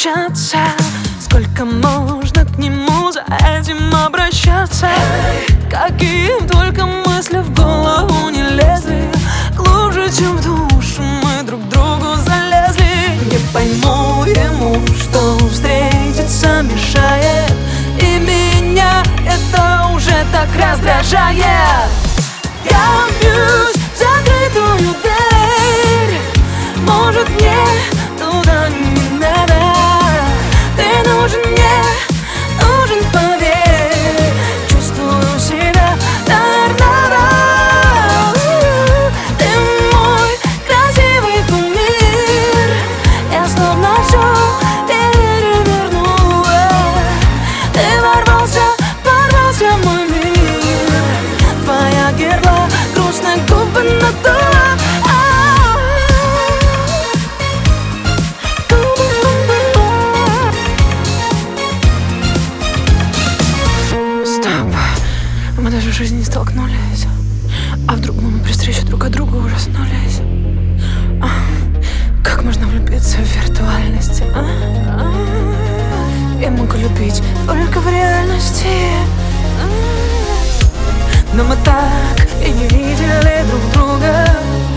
встречаться? Сколько можно к нему за этим обращаться? Какие только мысли в голову не лезли, глубже, чем в душу мы друг другу залезли. Не пойму ему, что встретиться мешает, и меня это уже так раздражает. Я бьюсь в закрытую дверь, может, мне туда не надо. Ты нужен мне, нужен, поверь. Чувствую себя торнадо. Ты мой красивый кумир, я словно все перевернула. Ты ворвался в мой мир, твоя герла грустно губы надула. Мы даже в жизни не столкнулись, а вдруг мы при встрече друг от друга ужаснулись. Как можно влюбиться в виртуальности? Я могу любить только в реальности. Но мы так и не видели друг друга.